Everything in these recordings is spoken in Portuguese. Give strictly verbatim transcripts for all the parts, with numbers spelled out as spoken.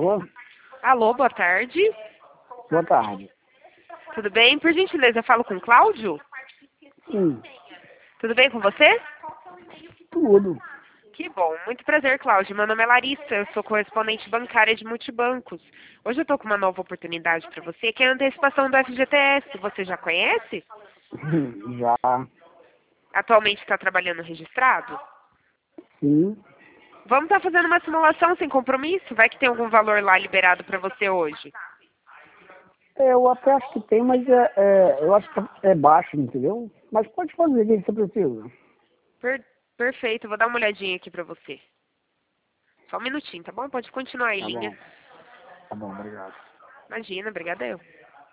Alô? Alô, boa tarde. Boa tarde. Tudo bem? Por gentileza, eu falo com o Cláudio? Sim, Tudo bem com você? tudo. Que bom. Muito prazer, Cláudio. Meu nome é Larissa, eu sou correspondente bancária de multibancos. Hoje eu estou com uma nova oportunidade para você, que é a antecipação do F G T S. Você já conhece? Já, Atualmente está trabalhando registrado? sim. Vamos estar fazendo uma simulação sem compromisso? Vai que tem algum valor lá liberado para você hoje. É, eu até acho que tem, mas é, é, eu acho que é baixo, entendeu? Mas pode fazer, o que você precisa? Per- Perfeito, vou dar uma olhadinha aqui para você. Só um minutinho, tá bom? Pode continuar aí, Tá linha. bom, tá bom, obrigado. Imagina, obrigada eu.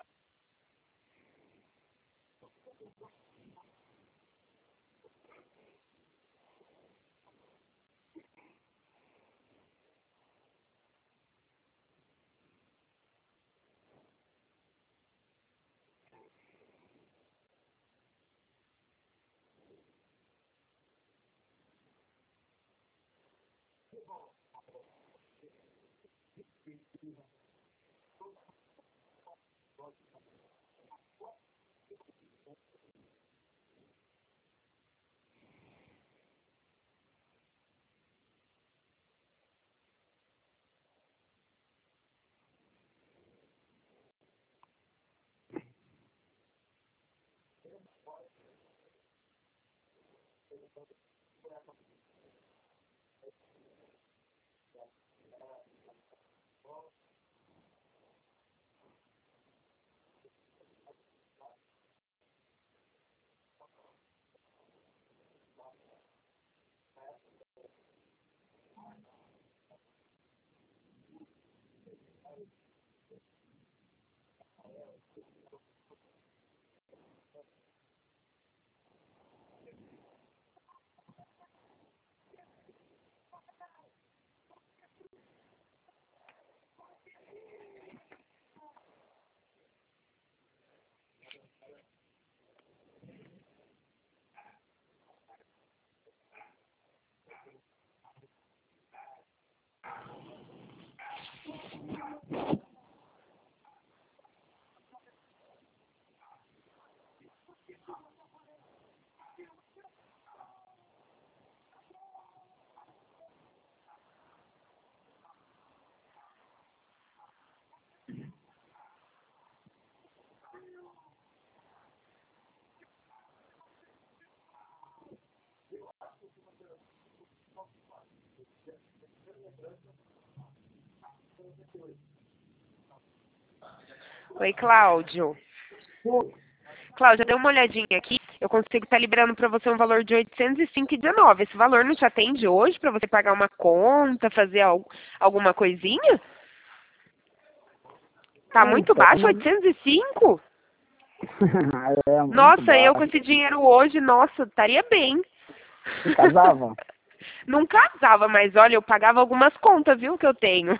Oi, Cláudio. Cláudia, dê uma olhadinha aqui. Eu consigo estar liberando para você um valor de oitocentos e cinco reais e dezenove. Esse valor não te atende hoje para você pagar uma conta, fazer algo, alguma coisinha? Tá É, muito então, baixo, mas... oitocentos e cinco? é muito Nossa, eu com baixo. esse dinheiro hoje, nossa, estaria bem. Você casava? Não casava, mas olha, eu pagava algumas contas, viu, que eu tenho.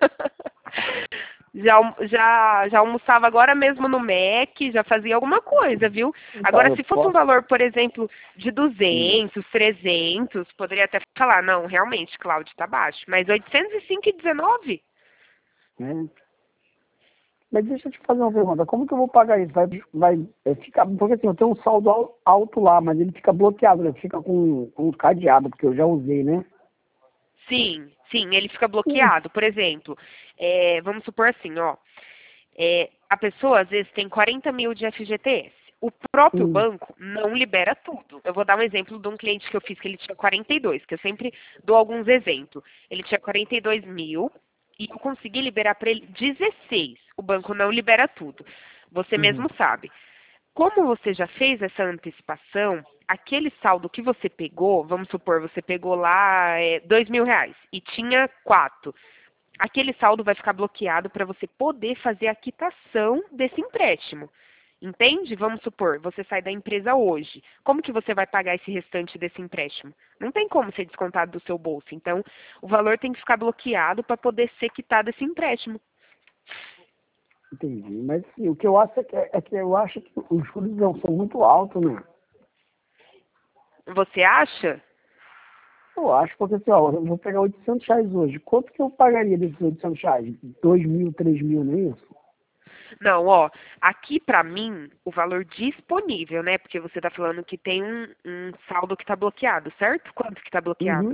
Já, alm- já, já almoçava agora mesmo no Mac, já fazia alguma coisa, viu? Então, Agora, eu se fosse um posso... valor, por exemplo, de Hum, duzentos, trezentos, poderia até falar, não, realmente, Cláudio, tá baixo. Mas oitocentos e cinco reais e dezenove? né? Mas deixa eu te fazer uma pergunta. Como que eu vou pagar isso? Vai, vai é, ficar... Porque assim, eu tenho um saldo al- alto lá, mas ele fica bloqueado, ele fica com, com um cadeado, porque eu já usei, né? Sim, sim, ele fica Hum, bloqueado. Por exemplo, é, vamos supor assim, ó, é, a pessoa às vezes tem quarenta mil de F G T S. O próprio hum, banco não libera tudo. Eu vou dar um exemplo de um cliente que eu fiz que ele tinha quarenta e dois, que eu sempre dou alguns exemplos. Ele tinha quarenta e dois mil e eu consegui liberar para ele dezesseis. O banco não libera tudo. Você uhum, mesmo sabe. Como você já fez essa antecipação, aquele saldo que você pegou, vamos supor, você pegou lá é, dois mil reais e tinha quatro. Aquele saldo vai ficar bloqueado para você poder fazer a quitação desse empréstimo. Entende? Vamos supor, você sai da empresa hoje. Como que você vai pagar esse restante desse empréstimo? Não tem como ser descontado do seu bolso. Então, o valor tem que ficar bloqueado para poder ser quitado esse empréstimo. entendi. Mas assim, o que eu acho é que, é que eu acho que os juros não são muito altos, né? Você acha? Eu acho, porque assim, ó, eu vou pegar oitocentos reais hoje. Quanto que eu pagaria desses oitocentos reais? Dois mil, três mil, não é isso? Não, ó, aqui pra mim, o valor disponível, né? Porque você tá falando que tem um, um saldo que tá bloqueado, certo? Quanto que tá bloqueado? Uhum.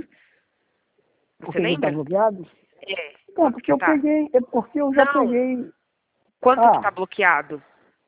Por Você que que tá lembra? bloqueado? É, Não, quanto porque que eu tá? peguei, é porque eu já Não, peguei. quanto que Ah, tá bloqueado?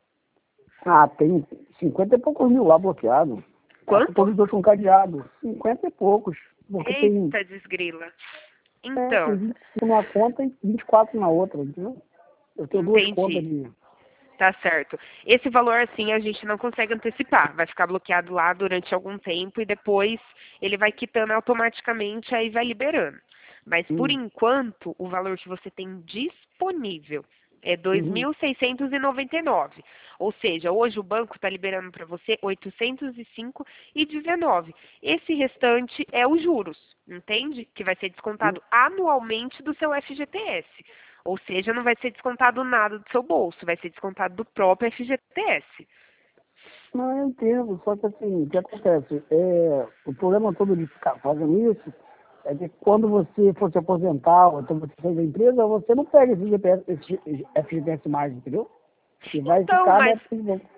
ah, tem cinquenta e poucos mil lá bloqueado. Tá com Quanto? todos os dois com cadeado. Cinquenta e poucos. Porque tem, Eita, desgrila. é, tem Então, vinte e cinco numa conta e vinte e quatro na outra, entendeu? Eu tenho duas contas entendi. de. Tá certo. Esse valor, assim, a gente não consegue antecipar. Vai ficar bloqueado lá durante algum tempo e depois ele vai quitando automaticamente, aí vai liberando. Mas, por Hum, enquanto, o valor que você tem disponível é dois uhum, mil seiscentos e noventa e nove. Ou seja, hoje o banco está liberando para você oitocentos e cinco e dezenove. Esse restante é os juros, entende? Que vai ser hum. descontado anualmente do seu F G T S. Ou seja, não vai ser descontado nada do seu bolso, vai ser descontado do próprio F G T S. Não, eu entendo, só que assim, o que acontece? É, o problema todo de ficar fazendo isso é que quando você for se aposentar, ou então você sair da empresa, você não pega esse G P S, esse F G T S mais, entendeu? E vai Então, ficar no mas F G T S,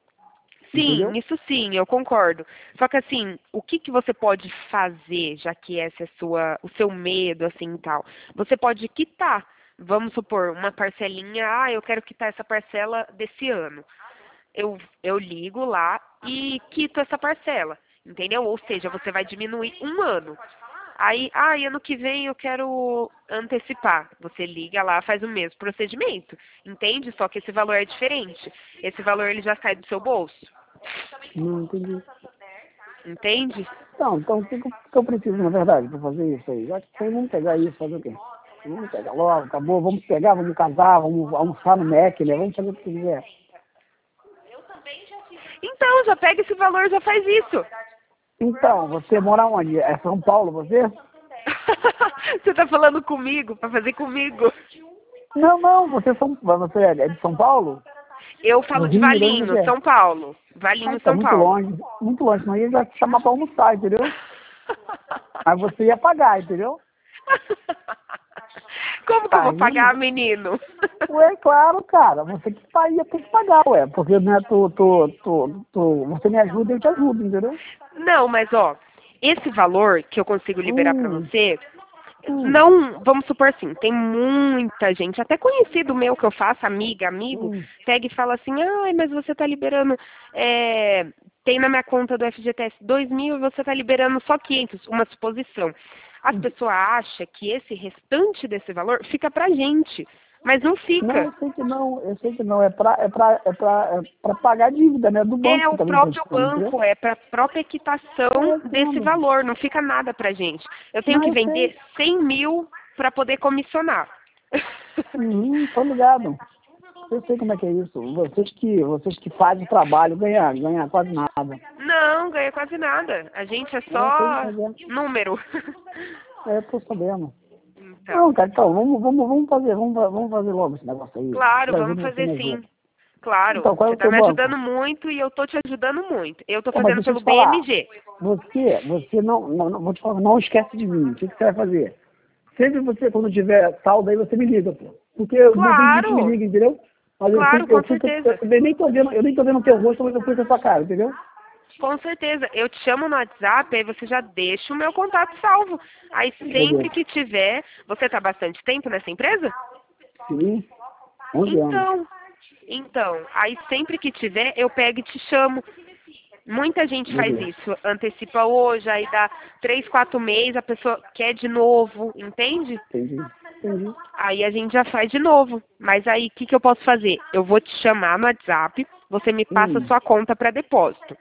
sim, entendeu? isso sim, eu concordo. Só que assim, o que, que você pode fazer, já que esse é sua, o seu medo, assim e tal? Você pode quitar, vamos supor, uma parcelinha, ah, eu quero quitar essa parcela desse ano. Eu, eu ligo lá e quito essa parcela, entendeu? Ou seja, você vai diminuir um ano. Aí, ah, e ano que vem eu quero antecipar. Você liga lá, faz o mesmo procedimento, entende? Só que esse valor é diferente. Esse valor ele já sai do seu bolso, Não entendi. entende? Não, então o que, que eu que eu preciso, na verdade, para fazer isso aí? Já que tem, vamos pegar isso, fazer o quê? Vamos pegar logo, acabou, vamos pegar, vamos casar, vamos almoçar no Mac, né? Vamos fazer o que quiser. Então, já pega esse valor, já faz isso. Então, você mora onde? É São Paulo, você? Você tá falando comigo, pra fazer comigo. Não, não, você, é São, você é de São Paulo? Eu No falo de Rio, de onde você Valinho, é? São Paulo. Ah, Valinho, então, São muito Paulo. longe, muito longe, senão ia já te chamar para almoçar, entendeu? Aí você ia pagar, entendeu? Como que eu Tá vou rindo? pagar, menino? Ué, claro, cara, você que pa- ia ter que pagar, ué, porque né, tu, tu, tu, tu, você me ajuda, eu te ajudo, entendeu? Não, mas ó, esse valor que eu consigo liberar pra Hum, você, hum, não, vamos supor assim, tem muita gente, até conhecido meu que eu faço, amiga, amigo, hum, pega e fala assim, ai, mas você tá liberando, é, tem na minha conta do F G T S dois mil e você tá liberando só quinhentos, uma suposição. As hum. pessoas acham que esse restante desse valor fica pra gente, mas não Não, fica. eu sei que não, eu sei que não, é pra, é pra, é pra, é pra pagar a dívida, né, do É banco que o também tá próprio descontando, entendeu? banco, é para a própria Ah, quitação eu desse entendo. valor, não fica nada pra gente. Eu tenho Não, que eu sei. vender cem mil para poder comissionar. Uhum, tô ligado. Eu sei como é que é isso. Vocês que, vocês que fazem o trabalho ganhar, ganhar quase nada. Não, ganha quase nada. A gente é É, eu sei só como é número. que é. É, tô sabendo. Não, Então, cara, então, vamos, vamos, vamos fazer, vamos, fa- vamos fazer logo esse negócio aí. claro, Te vamos ajudo, você fazer me sim. ajuda. Claro, Então, qual é você o está teu me banco? ajudando muito e eu tô te ajudando muito. Eu tô Pô, mas fazendo deixa eu pelo te falar. B M G. Você, você não, não, não- vou te falar, não esquece de mim. O que, que você vai fazer? Sempre você, quando tiver saldo aí, você me liga, pô. Porque muita gente me Claro, liga, entendeu? Mas eu fui, claro, eu com fui, eu, certeza. eu nem tô vendo, eu nem tô vendo o teu rosto, mas eu fui com a sua cara, entendeu? Com certeza. Eu te chamo no WhatsApp, aí você já deixa o meu contato salvo. Aí sempre Entendeu? que tiver, você está bastante tempo nessa empresa? Sim, onze anos. Então, então, aí sempre que tiver, eu pego e te chamo. Muita gente faz Beleza. isso, antecipa hoje, aí dá três, quatro meses, a pessoa quer de novo, entende? Entendi. Entendi. Aí a gente já faz de novo. Mas aí, o que, que eu posso fazer? Eu vou te chamar no WhatsApp, você me passa Hum. sua conta para depósito.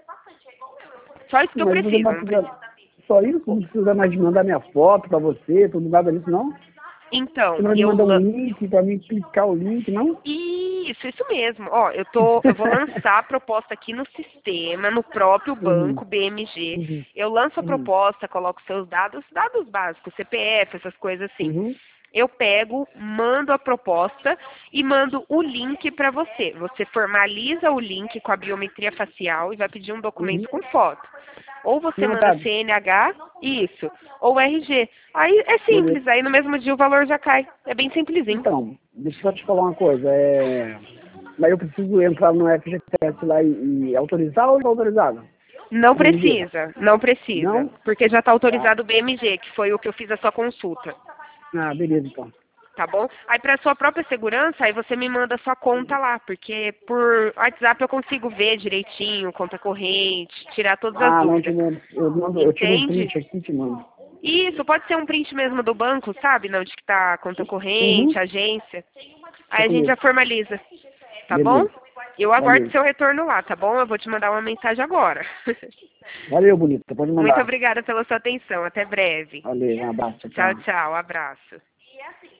Só isso que eu Mas você não preciso. vai Não preciso. precisar. Só isso? Não precisa mais mandar minha foto pra você, tudo nada disso, não? Você Então, não vai me eu mandar um lan- link pra mim clicar o link, não? Isso, isso mesmo. Ó, eu tô, eu vou lançar a proposta aqui no sistema, no próprio Uhum. banco B M G. Uhum. Eu lanço a Uhum. proposta, coloco seus dados, dados básicos, C P F, essas coisas assim. Uhum. Eu pego, mando a proposta e mando o link para você. Você formaliza o link com a biometria facial e vai pedir um Uhum. documento com foto. Ou você Não, manda tá. C N H, isso, ou R G. Aí é simples, aí no mesmo dia o valor já cai. É bem simplesinho. Então, deixa eu só te falar uma coisa. É... Mas eu preciso entrar no F G T S lá e, e autorizar ou não autorizado? Não B M G? precisa, não precisa. Não? Porque já está Tá. autorizado o B M G, que foi o que eu fiz a sua consulta. Ah, beleza, então. Tá bom? Aí para sua própria segurança, aí você me manda a sua conta lá, porque por WhatsApp eu consigo ver direitinho, conta corrente, tirar todas as Ah, não, eu te dúvidas. mando. Eu, mando, eu tiro um Entende? print aqui e te mando. Isso, pode ser um print mesmo do banco, sabe? Não, de que tá a conta Uhum. corrente, agência. Deixa Aí a gente já comigo. formaliza. Tá bom? Beleza. Eu aguardo Valeu. seu retorno lá, tá bom? Eu vou te mandar uma mensagem agora. Valeu, bonita. Pode Muito mandar. obrigada pela sua atenção. Até breve. Valeu, um abraço. Tchau, Tchau. tchau. Abraço.